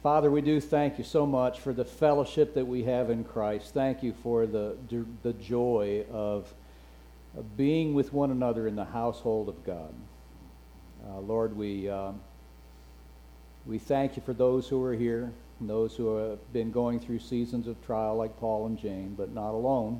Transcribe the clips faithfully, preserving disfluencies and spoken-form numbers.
Father, we do thank you so much for the fellowship that we have in Christ. Thank you for the the joy of, of being with one another in the household of God. Uh, Lord, we uh, we thank you for those who are here, and those who have been going through seasons of trial like Paul and Jane, but not alone.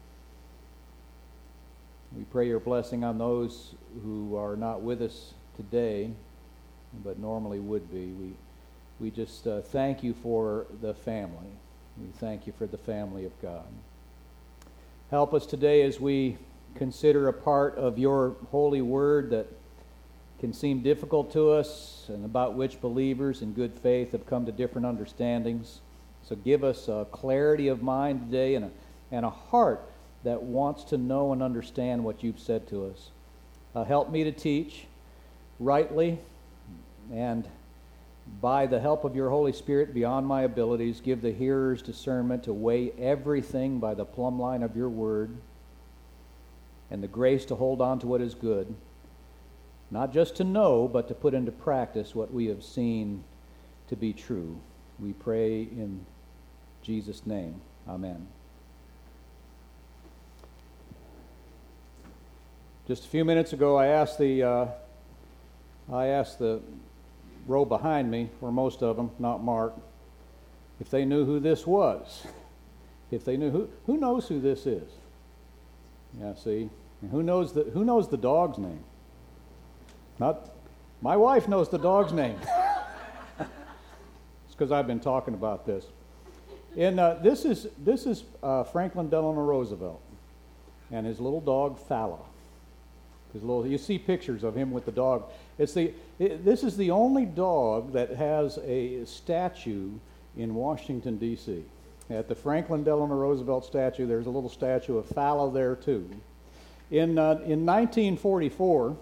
We pray your blessing on those who are not with us today, but normally would be. We We just uh, thank you for the family. We thank you for the family of God. Help us today as we consider a part of your holy word that can seem difficult to us and about which believers in good faith have come to different understandings. So give us a clarity of mind today and a, and a heart that wants to know and understand what you've said to us. Uh, help me to teach rightly, and by the help of your Holy Spirit beyond my abilities, give the hearers discernment to weigh everything by the plumb line of your word, and the grace to hold on to what is good, not just to know, but to put into practice what we have seen to be true. We pray in Jesus' name. Amen. Just a few minutes ago, I asked the uh, I asked the row behind me, or most of them, not Mark, if they knew who this was. If they knew who who knows who this is. Yeah, see, and who knows the who knows the dog's name? Not my wife knows the dog's name. It's because I've been talking about this. And uh, this is this is uh, Franklin Delano Roosevelt and his little dog Fala. His little, you see pictures of him with the dog. It's the it, this is the only dog that has a statue in Washington, D C At the Franklin Delano Roosevelt statue, there's a little statue of Fala there too. In uh, in nineteen forty-four,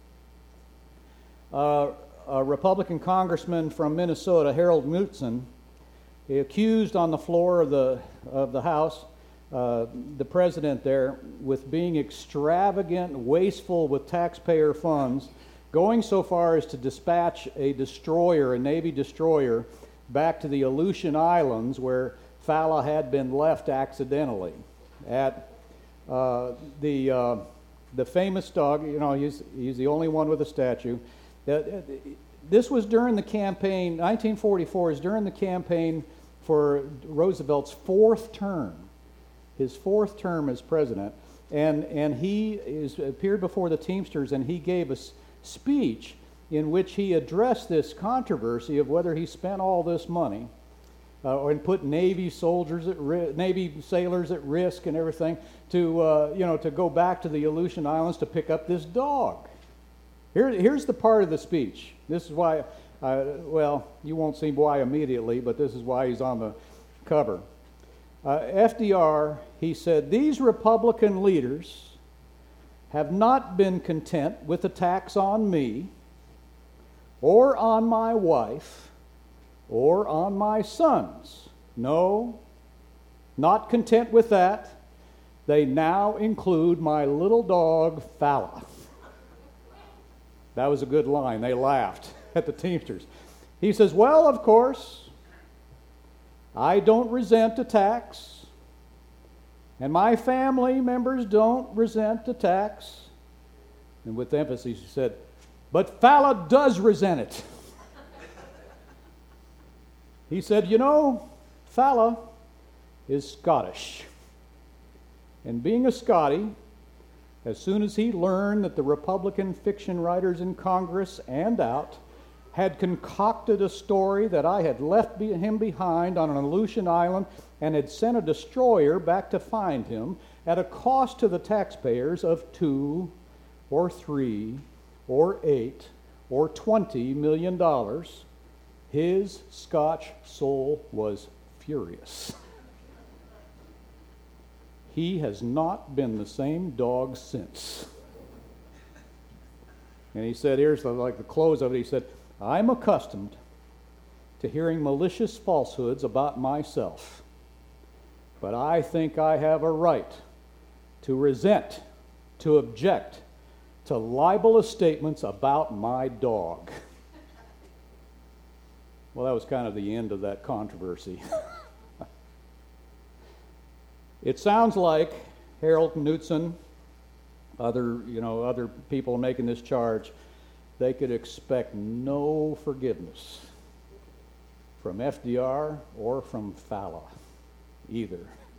uh, a Republican congressman from Minnesota, Harold Knutson, he accused on the floor of the of the House Uh, the president there with being extravagant, wasteful with taxpayer funds, going so far as to dispatch a destroyer, a Navy destroyer, back to the Aleutian Islands where Fala had been left accidentally. At uh, the uh, the famous dog, you know, he's he's the only one with a statue. Uh, this was during the campaign. nineteen forty-four is during the campaign for Roosevelt's fourth term. His fourth term as president, and and he is appeared before the Teamsters, and he gave a speech in which he addressed this controversy of whether he spent all this money uh, and put Navy soldiers at ri- Navy sailors at risk and everything to uh, you know to go back to the Aleutian Islands to pick up this dog. Here, here's the part of the speech. This is why, uh, well, you won't see why immediately, but this is why he's on the cover. Uh, F D R, he said, these Republican leaders have not been content with attacks on me or on my wife or on my sons. No, not content with that. They now include my little dog, Fala. That was a good line. They laughed at the Teamsters. He says, well, of course, I don't resent attacks, and my family members don't resent attacks. And with emphasis, he said, but Fala does resent it. He said, you know, Fala is Scottish. And being a Scottie, as soon as he learned that the Republican fiction writers in Congress and out had concocted a story that I had left be- him behind on an Aleutian island and had sent a destroyer back to find him at a cost to the taxpayers of two or three or eight or twenty million dollars, his Scotch soul was furious. He has not been the same dog since. And he said, here's the, like the close of it, he said, I'm accustomed to hearing malicious falsehoods about myself, but I think I have a right to resent, to object to libelous statements about my dog. Well, that was kind of the end of that controversy. It sounds like Harold Knutson, other, you know, other people making this charge, they could expect no forgiveness from F D R or from Fala either.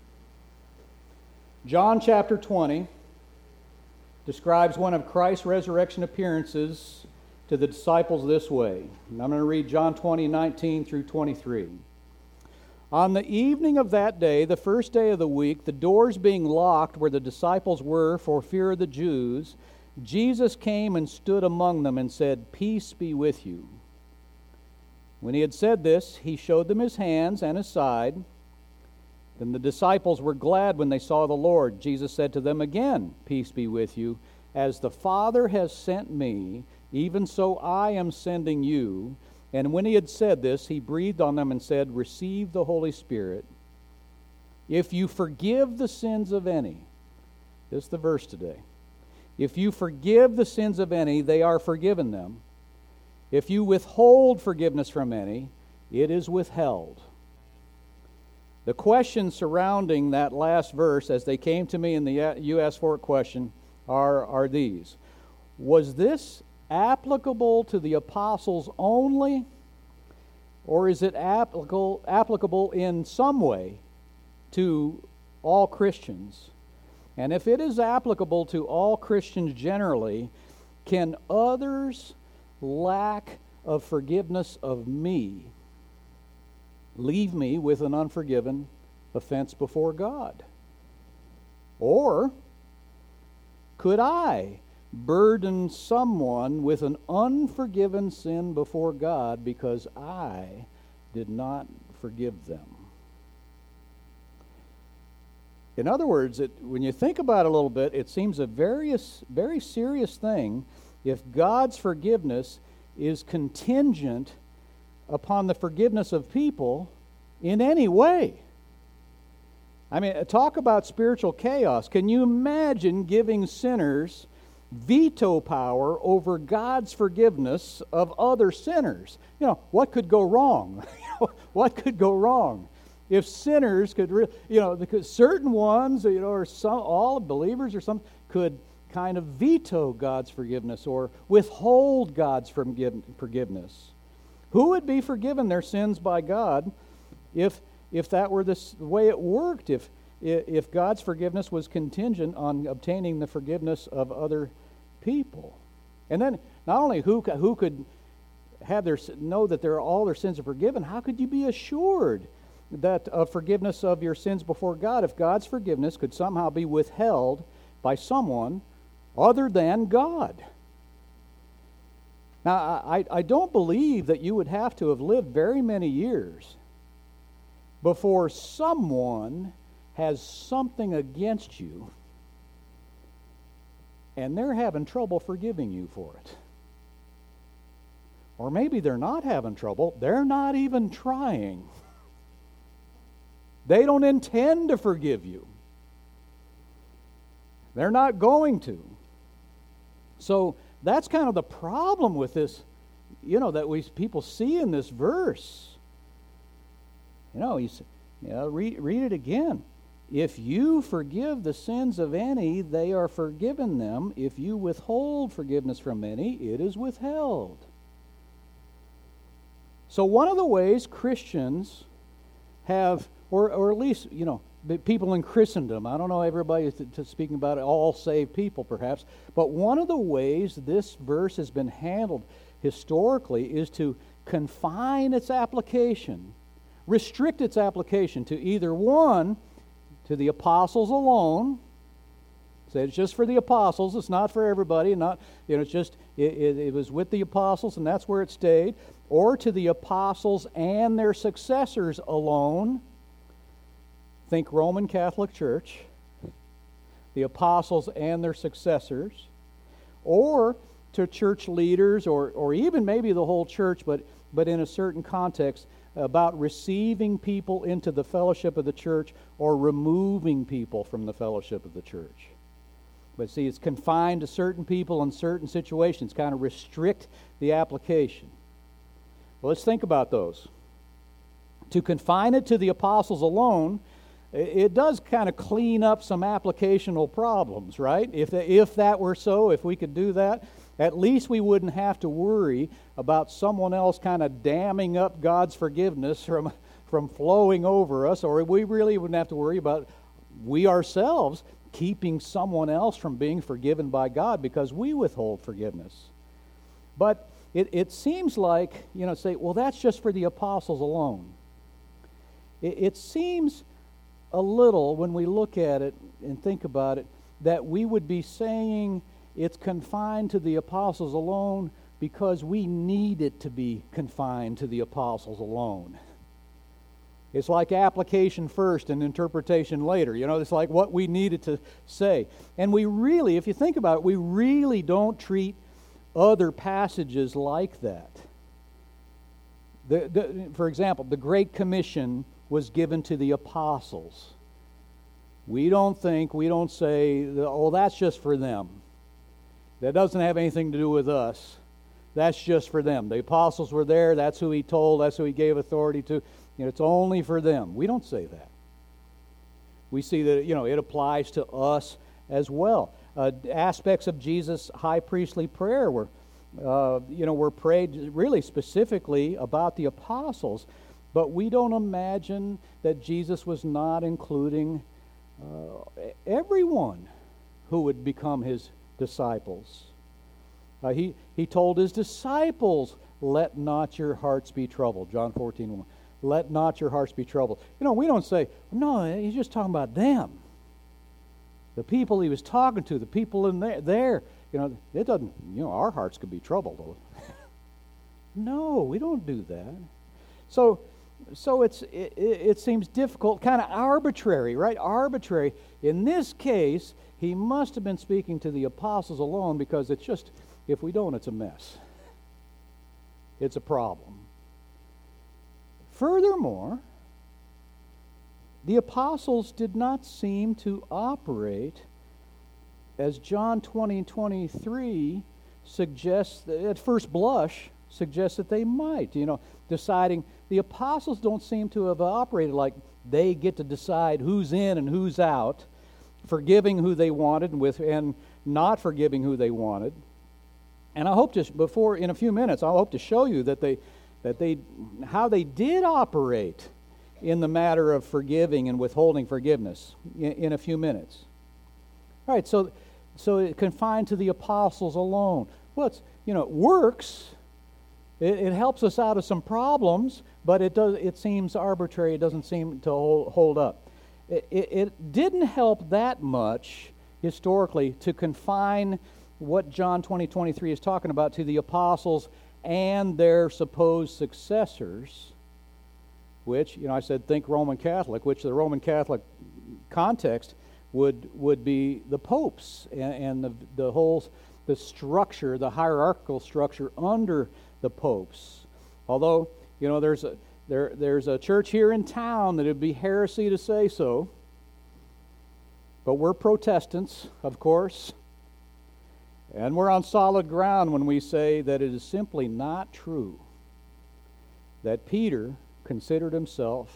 John chapter twenty describes one of Christ's resurrection appearances to the disciples this way. And I'm going to read John twenty, nineteen through twenty-three. On the evening of that day, the first day of the week, the doors being locked where the disciples were for fear of the Jews, Jesus came and stood among them and said, "Peace be with you." When he had said this, he showed them his hands and his side. Then the disciples were glad when they saw the Lord. Jesus said to them again, "Peace be with you. As the Father has sent me, even so I am sending you." And when he had said this, he breathed on them and said, "Receive the Holy Spirit. If you forgive the sins of any," this is the verse today, "if you forgive the sins of any, they are forgiven them. If you withhold forgiveness from any, it is withheld." The questions surrounding that last verse, as they came to me in the you asked for it question, are, are these. Was this applicable to the apostles only, or is it applicable, applicable in some way to all Christians? And if it is applicable to all Christians generally, can others' lack of forgiveness of me leave me with an unforgiven offense before God? Or could I burden someone with an unforgiven sin before God because I did not forgive them? In other words, it, when you think about it a little bit, it seems a very, very serious thing if God's forgiveness is contingent upon the forgiveness of people in any way. I mean, talk about spiritual chaos. Can you imagine giving sinners veto power over God's forgiveness of other sinners? You know, what could go wrong? What could go wrong? If sinners could, re- you know, because certain ones, you know, or some, all believers or some, could kind of veto God's forgiveness or withhold God's forgive- forgiveness. Who would be forgiven their sins by God if if that were this, the way it worked? If if God's forgiveness was contingent on obtaining the forgiveness of other people, and then not only who who could have their know that their all their sins are forgiven, how could you be assured that of forgiveness of your sins before God if God's forgiveness could somehow be withheld by someone other than God? Now, I, I don't believe that you would have to have lived very many years before someone has something against you and they're having trouble forgiving you for it. Or maybe they're not having trouble, they're not even trying. They don't intend to forgive you. They're not going to. So that's kind of the problem with this, you know, that we people see in this verse. You know, he's, you know, read, read it again. If you forgive the sins of any, they are forgiven them. If you withhold forgiveness from any, it is withheld. So one of the ways Christians have, or, or at least, you know, the people in Christendom, I don't know everybody to, to speaking about it, all saved people perhaps, but one of the ways this verse has been handled historically is to confine its application, restrict its application to either one, to the apostles alone. Say it's just for the apostles, it's not for everybody, not, you know, it's just, it, it, it was with the apostles and that's where it stayed, or to the apostles and their successors alone. Think Roman Catholic Church, the apostles and their successors, or to church leaders, or, or even maybe the whole church, but, but in a certain context, about receiving people into the fellowship of the church or removing people from the fellowship of the church. But see, it's confined to certain people in certain situations, kind of restrict the application. Well, let's think about those. To confine it to the apostles alone, it does kind of clean up some applicational problems, right? If, if that were so, if we could do that, at least we wouldn't have to worry about someone else kind of damming up God's forgiveness from, from flowing over us, or we really wouldn't have to worry about we ourselves keeping someone else from being forgiven by God because we withhold forgiveness. But it, it seems like, you know, say, well, that's just for the apostles alone. It, it seems a little, when we look at it and think about it, that we would be saying it's confined to the apostles alone because we need it to be confined to the apostles alone. It's like application first and interpretation later. You know, it's like what we needed to say. And we really, if you think about it, we really don't treat other passages like that. The, the, for example, the Great Commission was given to the apostles. We don't think, we don't say, oh, that's just for them. That doesn't have anything to do with us. That's just for them. The apostles were there, that's who he told, that's who he gave authority to. You know, it's only for them. We don't say that. We see that, you know, it applies to us as well. Uh, aspects of Jesus' high priestly prayer were, uh, you know, were prayed really specifically about the apostles, but we don't imagine that Jesus was not including uh, everyone who would become his disciples. Uh, he, he told his disciples, let not your hearts be troubled, John fourteen one. Let not your hearts be troubled. You know, we don't say, no, he's just talking about them. The people he was talking to, the people in there, there you know, it doesn't, you know, our hearts could be troubled. No, we don't do that. So, so it's it, it seems difficult, kind of arbitrary, right? Arbitrary. In this case, he must have been speaking to the apostles alone because it's just, if we don't, it's a mess. It's a problem. Furthermore, the apostles did not seem to operate as John twenty and twenty-three suggests, at first blush, suggests that they might. You know, deciding, the apostles don't seem to have operated like they get to decide who's in and who's out, forgiving who they wanted and, with, and not forgiving who they wanted. And I hope to, before, in a few minutes, I hope to show you that they that they, how they did operate in the matter of forgiving and withholding forgiveness in, in a few minutes. All right, so so it confined to the apostles alone. Well, it's, you know, it works. It, it helps us out of some problems, but it does. It seems arbitrary. It doesn't seem to hold, hold up. It, it, it didn't help that much historically to confine what John twenty twenty-three is talking about to the apostles and their supposed successors, which, you know, I said think Roman Catholic, which the Roman Catholic context would would be the popes and, and the the whole the structure, the hierarchical structure under the popes. Although, you know, there's a there there's a church here in town that it'd be heresy to say so, but we're Protestants, of course. And we're on solid ground when we say that it is simply not true that Peter considered himself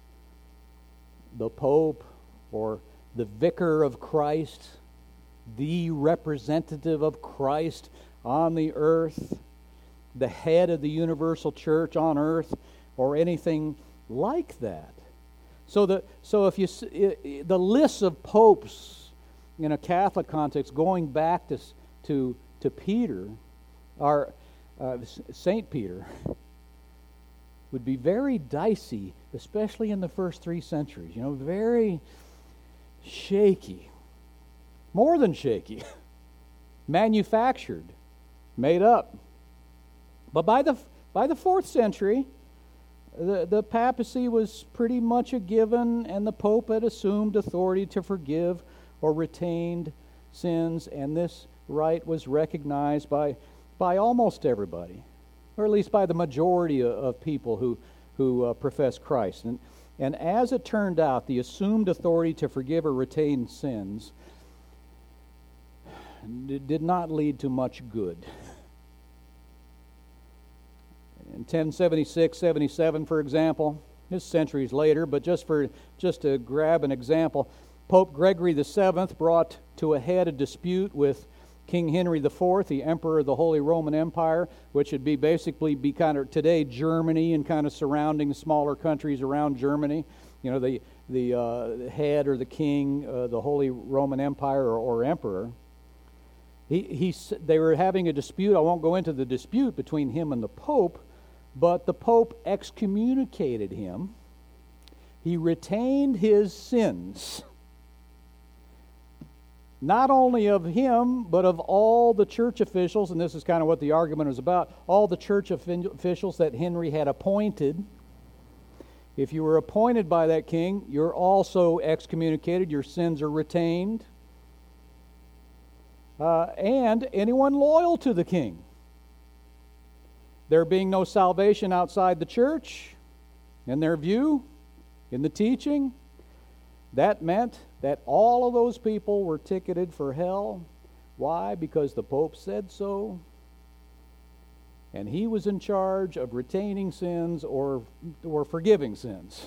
the Pope or the vicar of Christ, the representative of Christ on the earth, the head of the universal church on earth, or anything like that. So the so if you the list of popes in a Catholic context going back to to to Peter, our uh, Saint Peter, would be very dicey, especially in the first three centuries. You know, very shaky, more than shaky, manufactured, made up. But by the by the fourth century, the the papacy was pretty much a given, and the Pope had assumed authority to forgive or retained sins, and this right was recognized by by almost everybody, or at least by the majority of, of people who who uh, profess Christ. And and as it turned out, the assumed authority to forgive or retain sins did not lead to much good. In ten seventy-six seventy-seven, for example, this centuries later, but just for just to grab an example, Pope Gregory the Seventh brought to a head a dispute with King Henry the Fourth, the Emperor of the Holy Roman Empire, which would be basically be kind of today Germany and kind of surrounding smaller countries around Germany. You know, the the uh, head or the king, uh, the Holy Roman Empire or, or emperor. He he they were having a dispute. I won't go into the dispute between him and the Pope, but the Pope excommunicated him. He retained his sins, not only of him, but of all the church officials, and this is kind of what the argument is about, all the church officials that Henry had appointed. If you were appointed by that king, you're also excommunicated, your sins are retained. Uh, and anyone loyal to the king. There being no salvation outside the church, in their view, in the teaching, that meant that all of those people were ticketed for hell. Why? Because the Pope said so. And he was in charge of retaining sins or, or forgiving sins.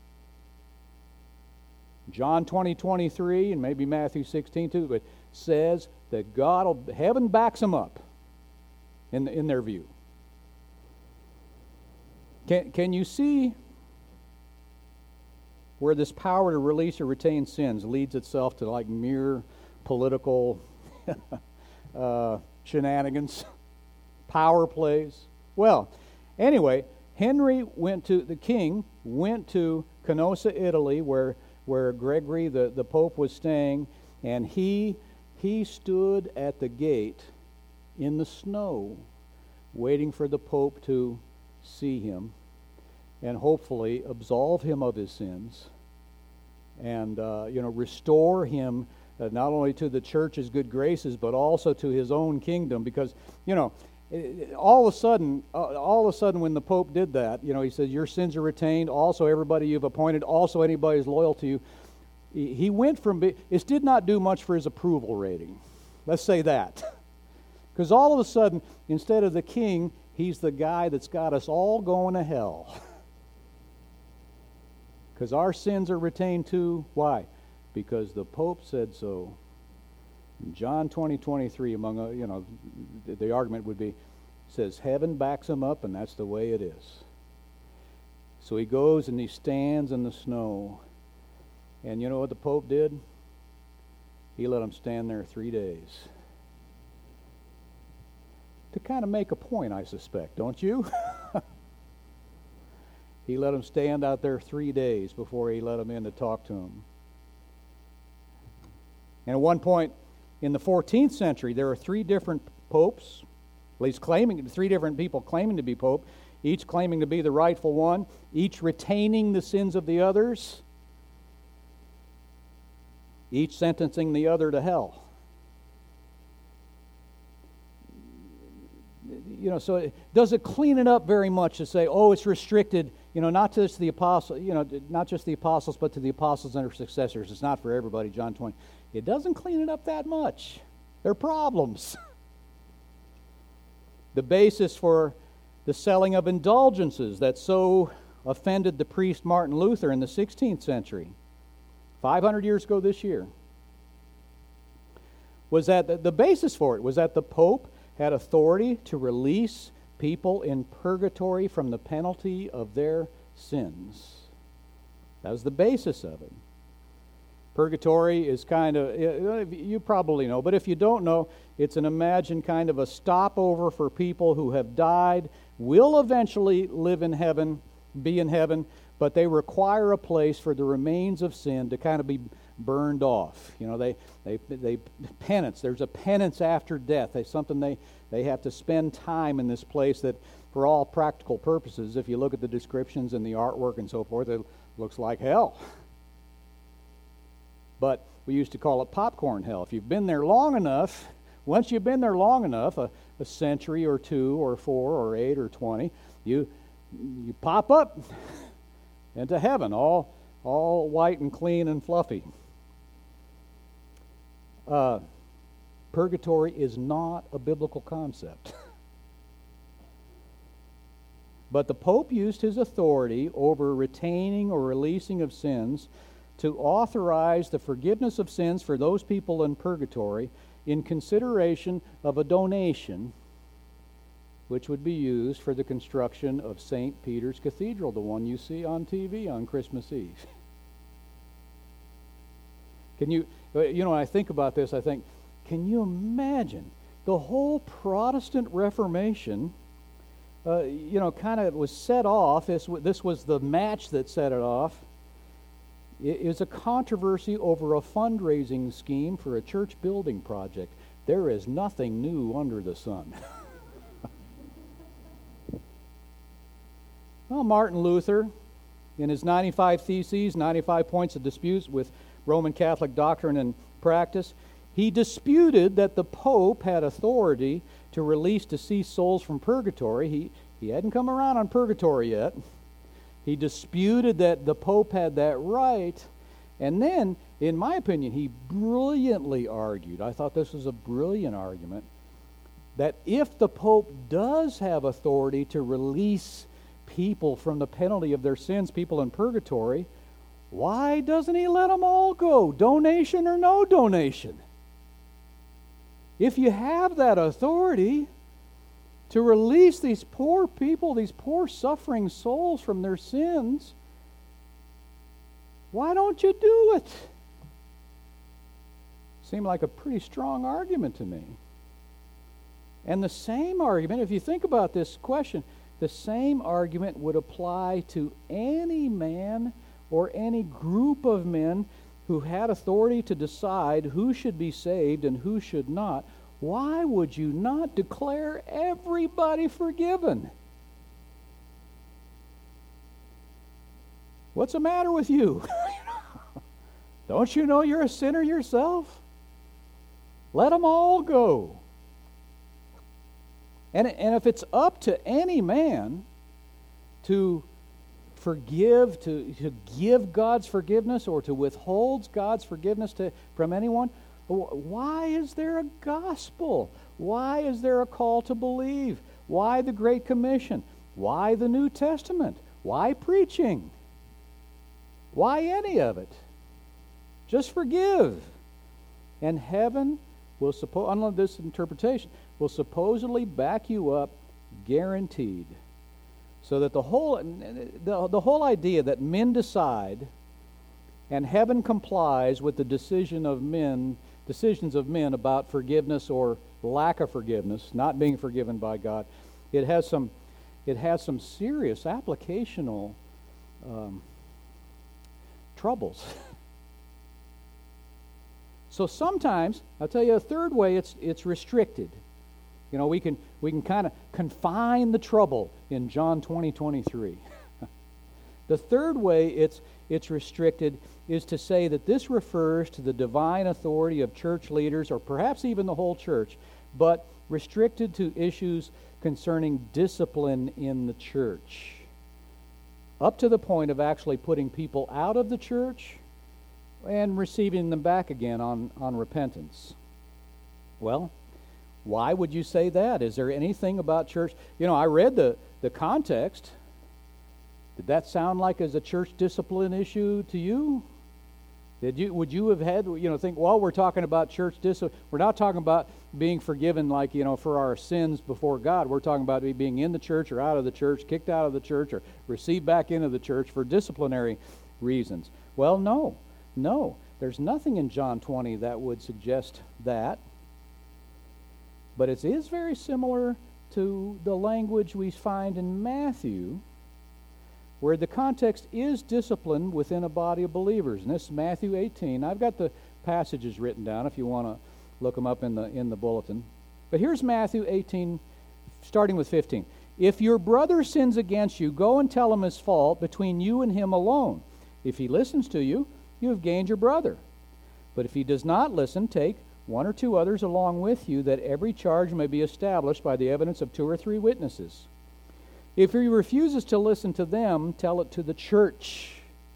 John twenty twenty-three, and maybe Matthew sixteen too, but says that God, will, heaven backs them up in, in their view. Can, can you see where this power to release or retain sins leads itself to like mere political uh, shenanigans, power plays? Well, anyway, Henry went to, the king went to Canossa, Italy, where where Gregory, the, the Pope, was staying, and he he stood at the gate in the snow, waiting for the Pope to see him and hopefully absolve him of his sins and uh, you know restore him uh, not only to the church's good graces but also to his own kingdom, because you know all of a sudden uh, all of a sudden when the Pope did that, you know he says your sins are retained, also everybody you've appointed, also anybody who's loyal to you. He went from be- it did not do much for his approval rating, let's say that, because all of a sudden instead of the king, he's the guy that's got us all going to hell. Because our sins are retained too. Why? Because the Pope said so. In John twenty twenty-three, among uh, you know, the, the argument would be, says heaven backs him up, and that's the way it is. So he goes and he stands in the snow, and you know what the Pope did? He let him stand there three days. To kind of make a point, I suspect, don't you? He let him stand out there three days before he let him in to talk to him. And at one point in the fourteenth century, there were three different popes, at least claiming, three different people claiming to be pope, each claiming to be the rightful one, each retaining the sins of the others, each sentencing the other to hell. You know, so it, does it clean it up very much to say, oh, it's restricted, you know, not just the apostles, you know, not just the apostles, but to the apostles and their successors. It's not for everybody, John twenty. It doesn't clean it up that much. There are problems. The basis for the selling of indulgences that so offended the priest Martin Luther in the sixteenth century, five hundred years ago this year, was that the, the basis for it was that the Pope had authority to release people in purgatory from the penalty of their sins. That was the basis of it. Purgatory is kind of, you probably know, but if you don't know, it's an imagined kind of a stopover for people who have died, will eventually live in heaven, be in heaven, but they require a place for the remains of sin to kind of be burned off. You know, they they they penance. There's a penance after death. They something they they have to spend time in this place that, for all practical purposes, if you look at the descriptions and the artwork and so forth, it looks like hell. But we used to call it popcorn hell. If you've been there long enough, once you've been there long enough, a, a century or two or four or eight or twenty, you you pop up into heaven, all all white and clean and fluffy. Uh, purgatory is not a biblical concept. But the Pope used his authority over retaining or releasing of sins to authorize the forgiveness of sins for those people in purgatory in consideration of a donation which would be used for the construction of Saint Peter's Cathedral, the one you see on T V on Christmas Eve. Can you, you know, when I think about this, I think, can you imagine the whole Protestant Reformation, uh, you know, kind of was set off, this, this was the match that set it off. It is a controversy over a fundraising scheme for a church building project. There is nothing new under the sun. Well, Martin Luther, in his ninety-five Theses, ninety-five Points of Disputes with Roman Catholic Doctrine and Practice, he disputed that the Pope had authority to release deceased souls from purgatory. He, he hadn't come around on purgatory yet. He disputed that the Pope had that right. And then, in my opinion, he brilliantly argued, I thought this was a brilliant argument, that if the Pope does have authority to release people from the penalty of their sins, people in purgatory, why doesn't he let them all go, donation or no donation? If you have that authority to release these poor people, these poor suffering souls from their sins, why don't you do it? Seemed like a pretty strong argument to me. And the same argument, if you think about this question, the same argument would apply to any man or any group of men who had authority to decide who should be saved and who should not. Why would you not declare everybody forgiven? What's the matter with you? Don't you know you're a sinner yourself? Let them all go. And, and if it's up to any man to forgive, to, to give God's forgiveness or to withhold God's forgiveness to, from anyone, why is there a gospel? Why is there a call to believe? Why the Great Commission? Why the New Testament? Why preaching? Why any of it? Just forgive. And heaven will suppose, unlike this interpretation, will supposedly back you up, guaranteed. So that the whole the, the whole idea that men decide and heaven complies with the decision of men, decisions of men about forgiveness or lack of forgiveness, not being forgiven by God, it has some it has some serious applicational um, troubles. So sometimes, I'll tell you a third way, it's it's restricted. You know, we can we can kind of confine the trouble in John twenty twenty-three. The third way it's it's restricted is to say that this refers to the divine authority of church leaders, or perhaps even the whole church, but restricted to issues concerning discipline in the church, up to the point of actually putting people out of the church and receiving them back again on, on repentance. Well, why would you say that? Is there anything about church? You know, I read the, the context. Did that sound like as a church discipline issue to you? Did you would you have had, you know, think, well, we're talking about church discipline. We're not talking about being forgiven like, you know, for our sins before God. We're talking about being in the church or out of the church, kicked out of the church, or received back into the church for disciplinary reasons. Well, no. No, there's nothing in John twenty that would suggest that. But it is very similar to the language we find in Matthew, where the context is discipline within a body of believers. And this is Matthew eighteen. I've got the passages written down if you want to look them up in the in the bulletin. But here's Matthew eighteen, starting with fifteen. If your brother sins against you, go and tell him his fault between you and him alone. If he listens to you, you have gained your brother. But if he does not listen, take one or two others along with you, that every charge may be established by the evidence of two or three witnesses. If he refuses to listen to them, tell it to the church.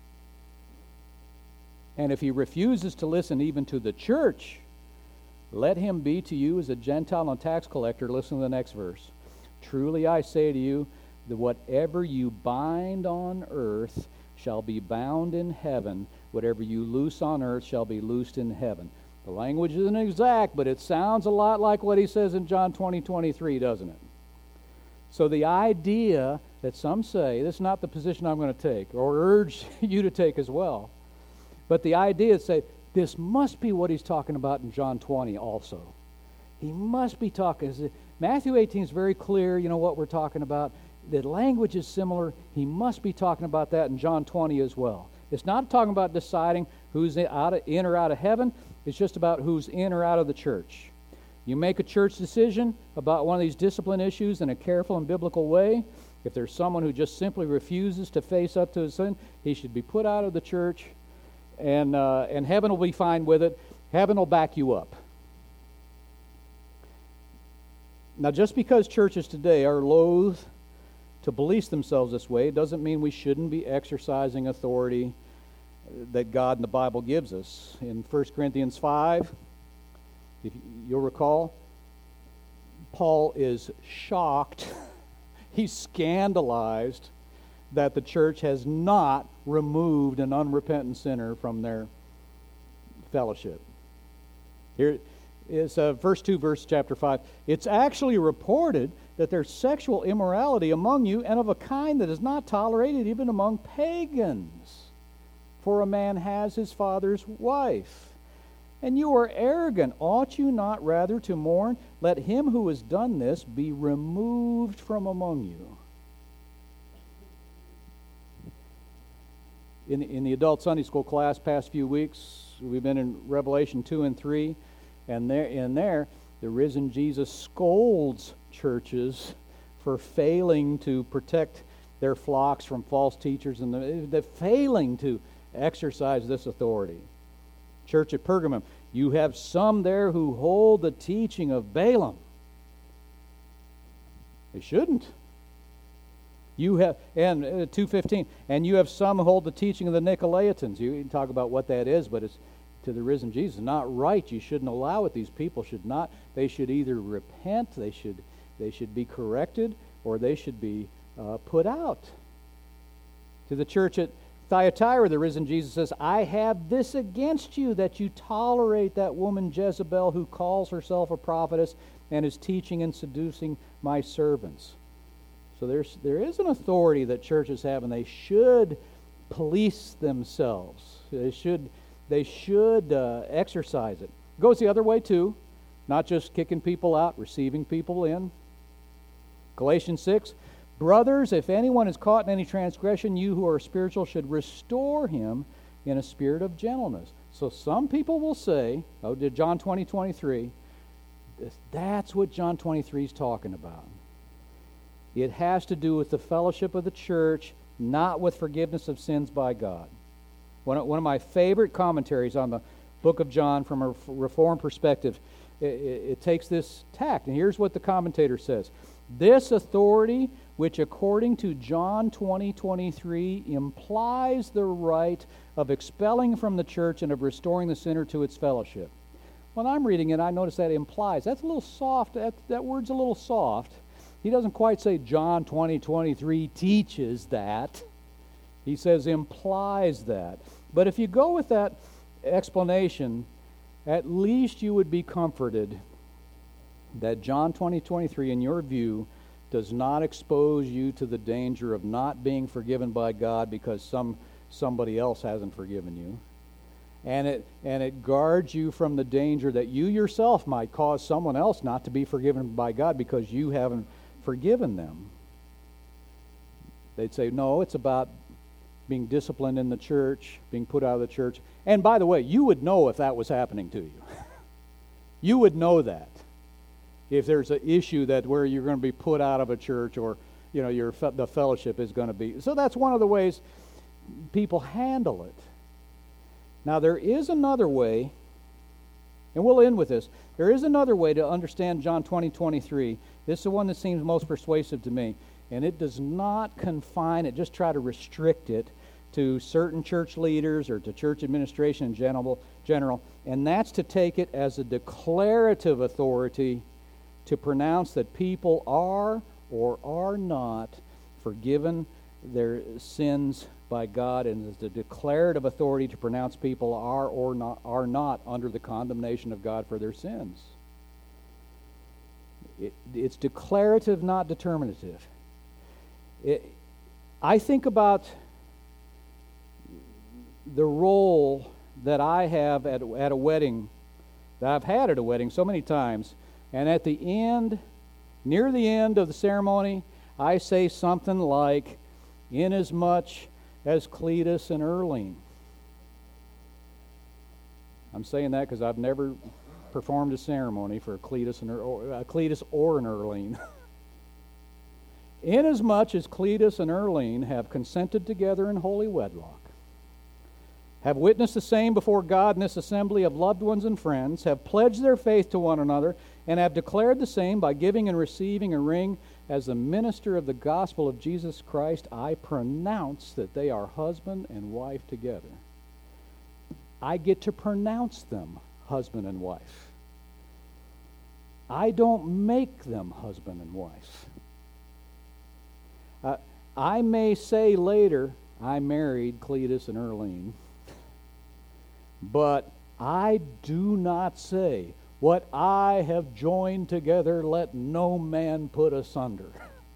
And if he refuses to listen even to the church, let him be to you as a Gentile and tax collector. Listen to the next verse. Truly I say to you, that whatever you bind on earth shall be bound in heaven. Whatever you loose on earth shall be loosed in heaven. The language isn't exact, but it sounds a lot like what he says in John twenty twenty-three, doesn't it? So the idea that some say, this is not the position I'm going to take, or urge you to take as well, but the idea is say, this must be what he's talking about in John twenty also. He must be talking. Matthew eighteen is very clear, you know what we're talking about. The language is similar. He must be talking about that in John twenty as well. It's not talking about deciding who's in, out of, in or out of heaven. It's just about who's in or out of the church. You make a church decision about one of these discipline issues in a careful and biblical way. If there's someone who just simply refuses to face up to his sin, he should be put out of the church, and uh, and heaven will be fine with it. Heaven will back you up. Now, just because churches today are loath to police themselves this way doesn't mean we shouldn't be exercising authority that God in the Bible gives us. In First Corinthians five, if you'll recall, Paul is shocked, he's scandalized that the church has not removed an unrepentant sinner from their fellowship. Here is uh, verse two, verse chapter five. It's actually reported that there's sexual immorality among you, and of a kind that is not tolerated even among pagans. For a man has his father's wife. And you are arrogant. Ought you not rather to mourn? Let him who has done this be removed from among you. In, in the adult Sunday school class past few weeks, we've been in Revelation two and three, and there in there, the risen Jesus scolds churches for failing to protect their flocks from false teachers, and the, the failing to exercise this authority. Church at Pergamum, you have some there who hold the teaching of Balaam. They shouldn't. You have, and uh, two fifteen, and you have some who hold the teaching of the Nicolaitans. You can talk about what that is, but it's to the risen Jesus. Not right. You shouldn't allow it. These people should not. They should either repent, they should they should be corrected, or they should be uh, put out. To the church at Thyatira, the risen Jesus says, I have this against you, that you tolerate that woman Jezebel, who calls herself a prophetess and is teaching and seducing my servants. So there's there is an authority that churches have, and they should police themselves. They should they should uh, exercise it. It goes the other way too, not just kicking people out, receiving people in. Galatians six, brothers, if anyone is caught in any transgression, you who are spiritual should restore him in a spirit of gentleness. So some people will say, oh, did John twenty twenty-three, that's what John twenty-three is talking about. It has to do with the fellowship of the church, not with forgiveness of sins by God. One of, one of my favorite commentaries on the book of John from a Reformed perspective, it, it, it takes this tact. And here's what the commentator says. This authority, which according to John twenty twenty-three implies the right of expelling from the church and of restoring the sinner to its fellowship. When I'm reading it, I notice that implies. That's a little soft. That, that word's a little soft. He doesn't quite say John twenty twenty-three teaches that. He says implies that. But if you go with that explanation, at least you would be comforted that John twenty twenty-three, in your view, does not expose you to the danger of not being forgiven by God because some somebody else hasn't forgiven you. And it and it guards you from the danger that you yourself might cause someone else not to be forgiven by God because you haven't forgiven them. They'd say, no, it's about being disciplined in the church, being put out of the church. And by the way, you would know if that was happening to you. You would know that. If there's an issue that where you're going to be put out of a church, or you know your the fellowship is going to be. So that's one of the ways people handle it. Now there is another way, and we'll end with this. There is another way to understand John twenty twenty-three. This is the one that seems most persuasive to me, and it does not confine it, just try to restrict it to certain church leaders or to church administration in general, general, and that's to take it as a declarative authority to pronounce that people are or are not forgiven their sins by God and is the declarative authority to pronounce people are or not are not under the condemnation of God for their sins. It, it's declarative, not determinative. It, I think about the role that I have at, at a wedding, that I've had at a wedding so many times, and at the end, near the end of the ceremony, I say something like, "Inasmuch as Cletus and Earlene." I'm saying that because I've never performed a ceremony for Cletus, and, or, uh, Cletus or an Earlene. "Inasmuch as Cletus and Earlene have consented together in holy wedlock, have witnessed the same before God in this assembly of loved ones and friends, have pledged their faith to one another, and have declared the same by giving and receiving a ring as the minister of the gospel of Jesus Christ, I pronounce that they are husband and wife together." I get to pronounce them husband and wife. I don't make them husband and wife. Uh, I may say later, "I married Cletus and Earlene," but I do not say, "What I have joined together, let no man put asunder."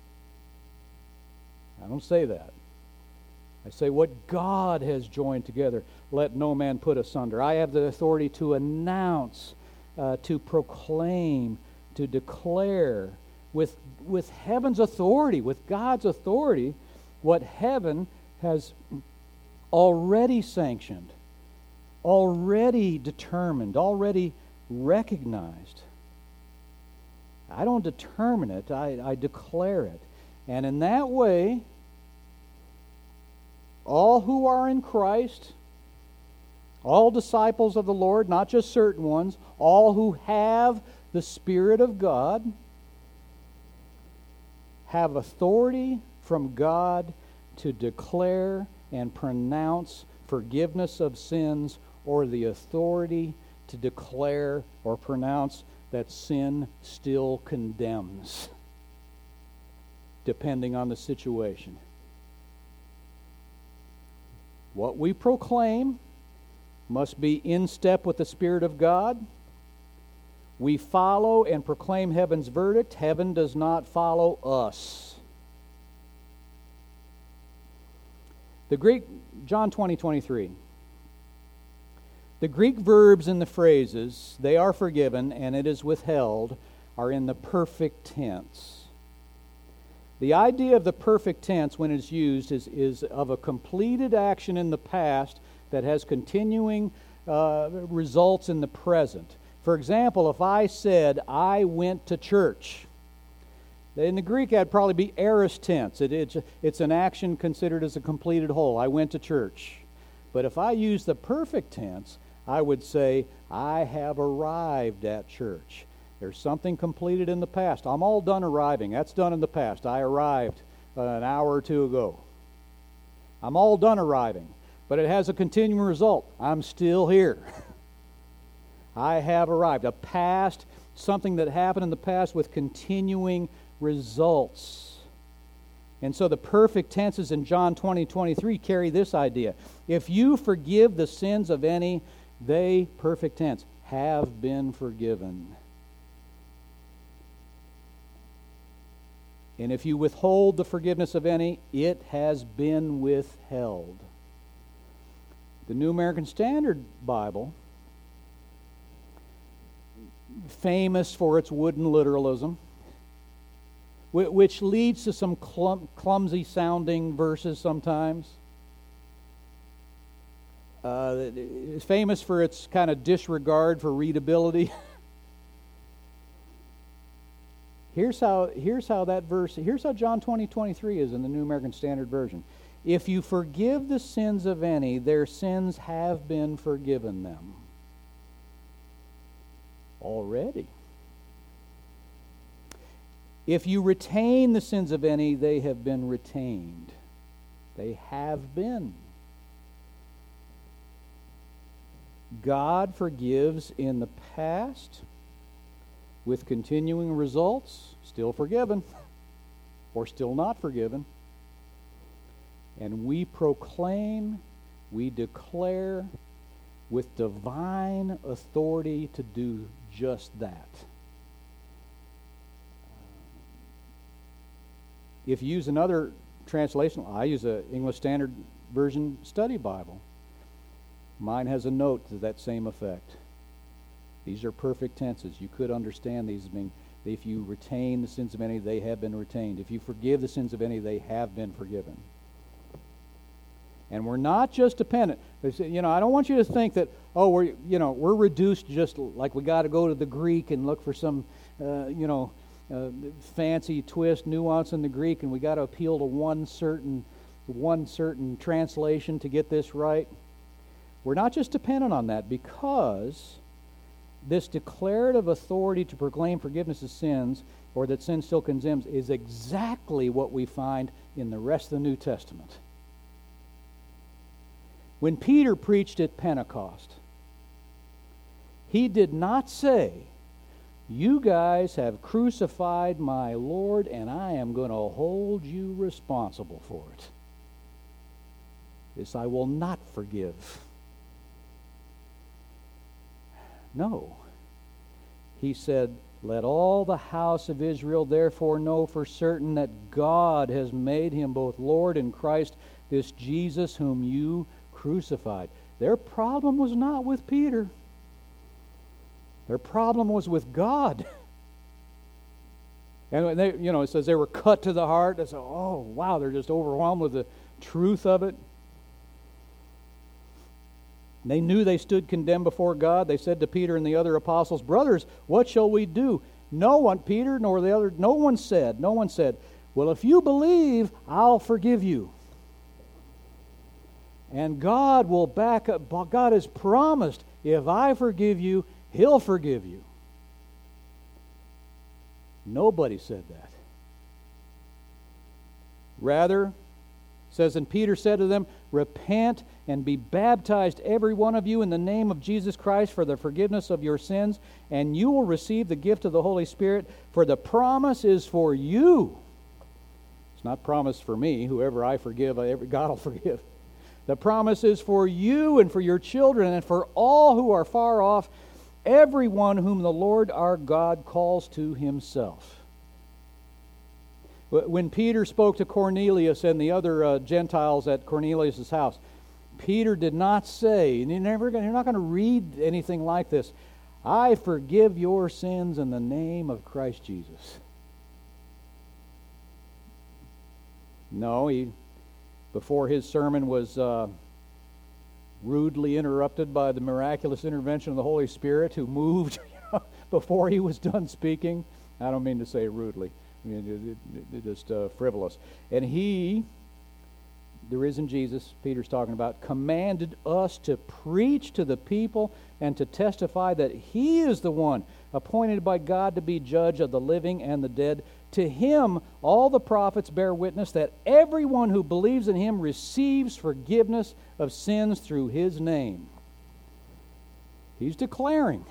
I don't say that. I say, "What God has joined together, let no man put asunder." I have the authority to announce, uh, to proclaim, to declare with, with heaven's authority, with God's authority, what heaven has already sanctioned, already determined, already recognized. I don't determine it, I, I declare it. And in that way, all who are in Christ, all disciples of the Lord, not just certain ones, all who have the Spirit of God, have authority from God to declare and pronounce forgiveness of sins, or the authority to declare or pronounce that sin still condemns, depending on the situation. What we proclaim must be in step with the Spirit of God. We follow and proclaim heaven's verdict. Heaven does not follow us. The Greek, John twenty twenty-three. The Greek verbs in the phrases, "they are forgiven" and "it is withheld," are in the perfect tense. The idea of the perfect tense when it's used is, is of a completed action in the past that has continuing uh, results in the present. For example, if I said, "I went to church," in the Greek that'd probably be aorist tense. It, it's, it's an action considered as a completed whole. I went to church. But if I use the perfect tense, I would say, "I have arrived at church." There's something completed in the past. I'm all done arriving. That's done in the past. I arrived uh, an hour or two ago. I'm all done arriving. But it has a continuing result. I'm still here. I have arrived. A past, something that happened in the past with continuing results. And so the perfect tenses in John twenty twenty-three carry this idea. If you forgive the sins of any, they, perfect tense, have been forgiven. And if you withhold the forgiveness of any, it has been withheld. The New American Standard Bible, famous for its wooden literalism, which leads to some clum- clumsy-sounding verses sometimes. Uh, it's famous for its kind of disregard for readability. Here's how, here's how that verse, here's how John twenty twenty-three is in the New American Standard Version. If you forgive the sins of any, their sins have been forgiven them. Already. If you retain the sins of any, they have been retained. They have been. God forgives in the past with continuing results, still forgiven or still not forgiven. And we proclaim, we declare with divine authority to do just that. If you use another translation, I use an English Standard Version Study Bible. Mine has a note to that same effect. These are perfect tenses. You could understand these as being, if you retain the sins of any, they have been retained. If you forgive the sins of any, they have been forgiven. And we're not just dependent. You know, I don't want you to think that, oh, we're, you know, we're reduced just like we got to go to the Greek and look for some, uh, you know, uh, fancy twist, nuance in the Greek, and we got to appeal to one certain, one certain translation to get this right. We're not just dependent on that, because this declarative authority to proclaim forgiveness of sins, or that sin still condemns, is exactly what we find in the rest of the New Testament. When Peter preached at Pentecost, he did not say, "You guys have crucified my Lord, and I am going to hold you responsible for it. This I will not forgive." No. He said, "Let all the house of Israel therefore know for certain that God has made him both Lord and Christ, this Jesus whom you crucified." Their problem was not with Peter. Their problem was with God. And they, you know, it says they were cut to the heart. They said, "Oh, wow," they're just overwhelmed with the truth of it. They knew they stood condemned before God. They said to Peter and the other apostles, "Brothers, what shall we do?" No one, Peter nor the other, no one said, no one said, "Well, if you believe, I'll forgive you. And God will back up. God has promised, if I forgive you, He'll forgive you." Nobody said that. Rather, it says, "And Peter said to them, Repent and be baptized, every one of you, in the name of Jesus Christ for the forgiveness of your sins, and you will receive the gift of the Holy Spirit, for the promise is for you." It's not promise for me. Whoever I forgive, God will forgive. "The promise is for you and for your children and for all who are far off, everyone whom the Lord our God calls to Himself." When Peter spoke to Cornelius and the other uh, Gentiles at Cornelius' house, Peter did not say, and you're, never gonna, you're not going to read anything like this, "I forgive your sins in the name of Christ Jesus." No, he, before his sermon was uh, rudely interrupted by the miraculous intervention of the Holy Spirit, who moved before he was done speaking. I don't mean to say rudely. I mean, it, it, it just uh, frivolous. And he, the risen Jesus, Peter's talking about, commanded us to preach to the people and to testify that He is the one appointed by God to be judge of the living and the dead. To Him all the prophets bear witness that everyone who believes in Him receives forgiveness of sins through His name. He's declaring.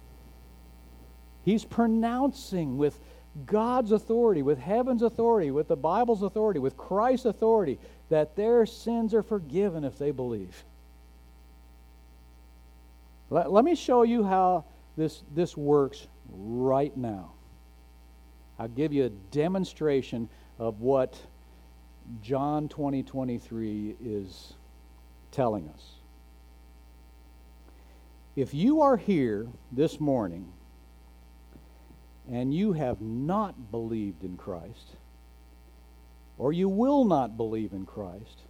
He's pronouncing with God's authority, with heaven's authority, with the Bible's authority, with Christ's authority, that their sins are forgiven if they believe. Let, let me show you how this, this works right now. I'll give you a demonstration of what John twenty twenty-three is telling us. If you are here this morning and you have not believed in Christ, or you will not believe in Christ,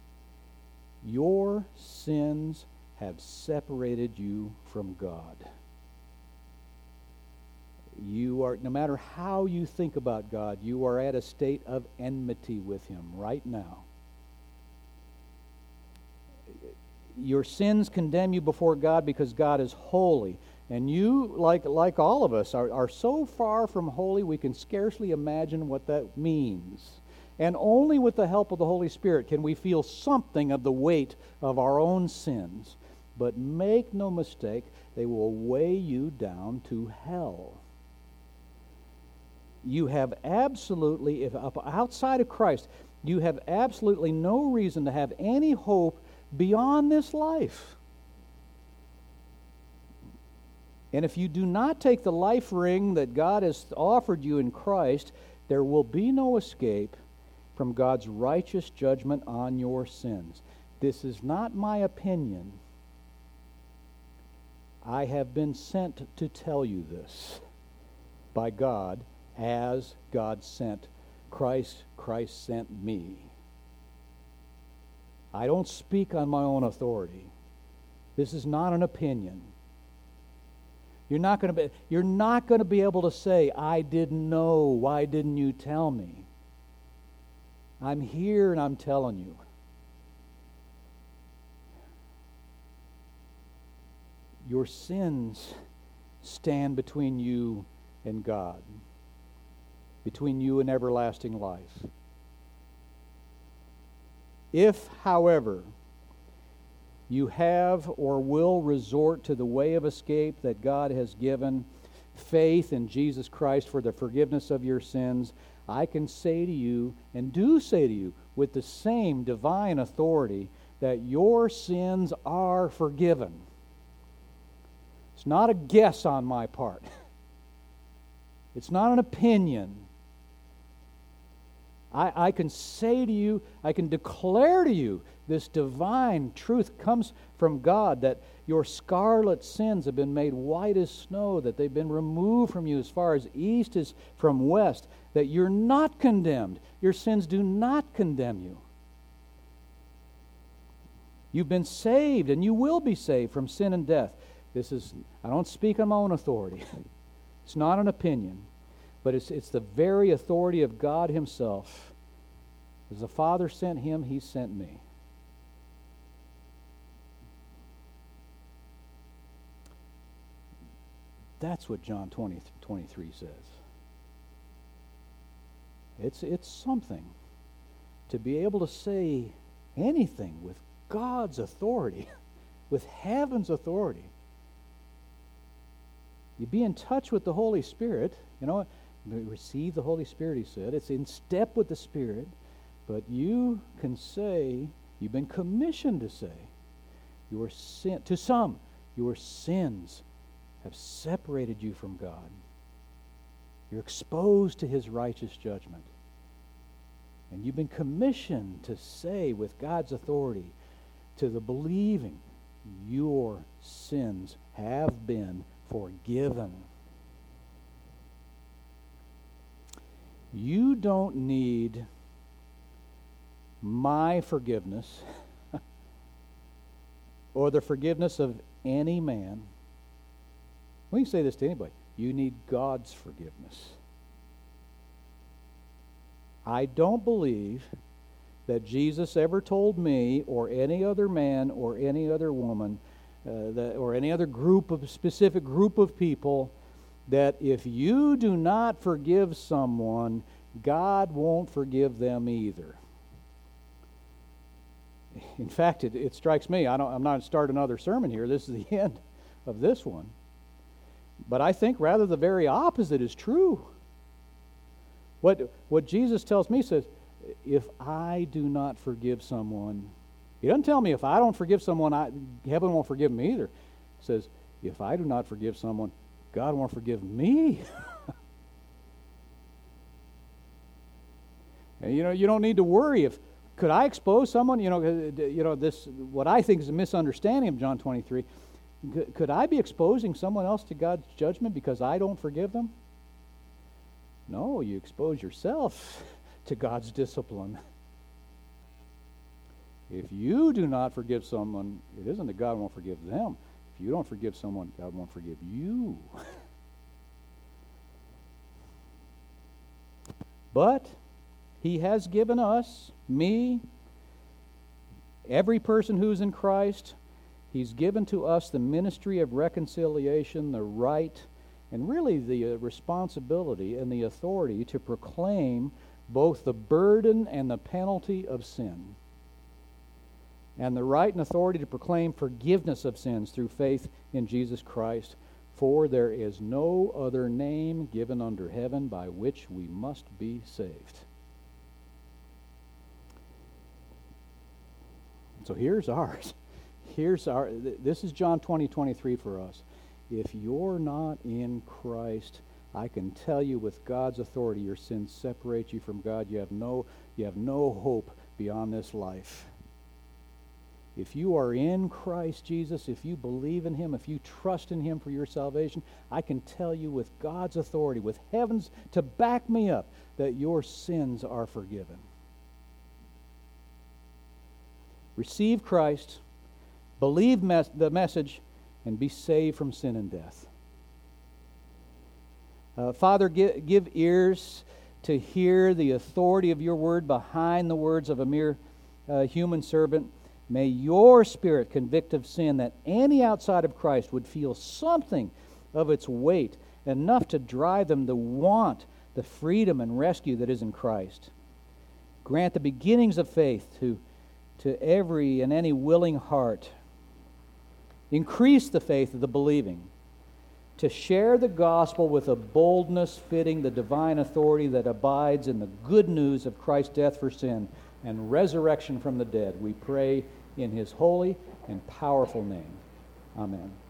your sins have separated you from God. You are, no matter how you think about God, you are at a state of enmity with Him right now. Your sins condemn you before God because God is holy. And you, like like all of us, are, are so far from holy we can scarcely imagine what that means. And only with the help of the Holy Spirit can we feel something of the weight of our own sins. But make no mistake, they will weigh you down to hell. You have absolutely, if outside of Christ, You have absolutely no reason to have any hope beyond this life. And if you do not take the life ring that God has offered you in Christ, there will be no escape from God's righteous judgment on your sins. This is not my opinion. I have been sent to tell you this by God, as God sent Christ. Christ sent me. I don't speak on my own authority. This is not an opinion. You're not going to be, you're not going to be able to say, I didn't know. Why didn't you tell me? I'm here and I'm telling you. Your sins stand between you and God, between you and everlasting life. If, however, you have or will resort to the way of escape that God has given, faith in Jesus Christ for the forgiveness of your sins, I can say to you, and do say to you, with the same divine authority, that your sins are forgiven. It's not a guess on my part. It's not an opinion. I, I can say to you, I can declare to you, this divine truth comes from God, that your scarlet sins have been made white as snow, that they've been removed from you as far as east is from west, that you're not condemned. Your sins do not condemn you. You've been saved, and you will be saved from sin and death. This is, I don't speak on my own authority. It's not an opinion, but it's, it's the very authority of God Himself. As the Father sent Him, He sent me. That's what John twenty, twenty-three says. It's, it's something to be able to say anything with God's authority, with heaven's authority. You be in touch with the Holy Spirit. You know, receive the Holy Spirit, He said. It's in step with the Spirit. But you can say, you've been commissioned to say, your sin, to some, your sins have separated you from God. You're exposed to His righteous judgment. And you've been commissioned to say with God's authority to the believing, your sins have been forgiven. You don't need my forgiveness or the forgiveness of any man. We can say this to anybody. You need God's forgiveness. I don't believe that Jesus ever told me or any other man or any other woman uh, that, or any other group of specific group of people that if you do not forgive someone, God won't forgive them either. In fact, it, it strikes me, I don't, I'm not starting another sermon here. This is the end of this one. But I think rather the very opposite is true. What, what Jesus tells me says, if I do not forgive someone, He doesn't tell me if I don't forgive someone, I, heaven won't forgive me either. He says, if I do not forgive someone, God won't forgive me. And you know, you don't need to worry if, could I expose someone? You know, you know this, what I think is a misunderstanding of John twenty-three. Could I be exposing someone else to God's judgment because I don't forgive them? No, you expose yourself to God's discipline. If you do not forgive someone, it isn't that God won't forgive them. If you don't forgive someone, God won't forgive you. But He has given us, me, every person who's in Christ, He's given to us the ministry of reconciliation, the right, and really the uh, responsibility and the authority to proclaim both the burden and the penalty of sin, and the right and authority to proclaim forgiveness of sins through faith in Jesus Christ. For there is no other name given under heaven by which we must be saved. So here's ours. Here's our, this is John twenty, twenty-three for us. If you're not in Christ, I can tell you with God's authority, your sins separate you from God. You have no, you have no hope beyond this life. If you are in Christ Jesus, if you believe in Him, if you trust in Him for your salvation, I can tell you with God's authority, with heavens to back me up, that your sins are forgiven. Receive Christ, believe mes- the message, and be saved from sin and death. Uh, Father, give, give ears to hear the authority of your word behind the words of a mere uh, human servant. May your Spirit convict of sin, that any outside of Christ would feel something of its weight, enough to drive them to want the freedom and rescue that is in Christ. Grant the beginnings of faith to, to every and any willing heart. Increase the faith of the believing, to share the gospel with a boldness fitting the divine authority that abides in the good news of Christ's death for sin and resurrection from the dead. We pray in His holy and powerful name. Amen.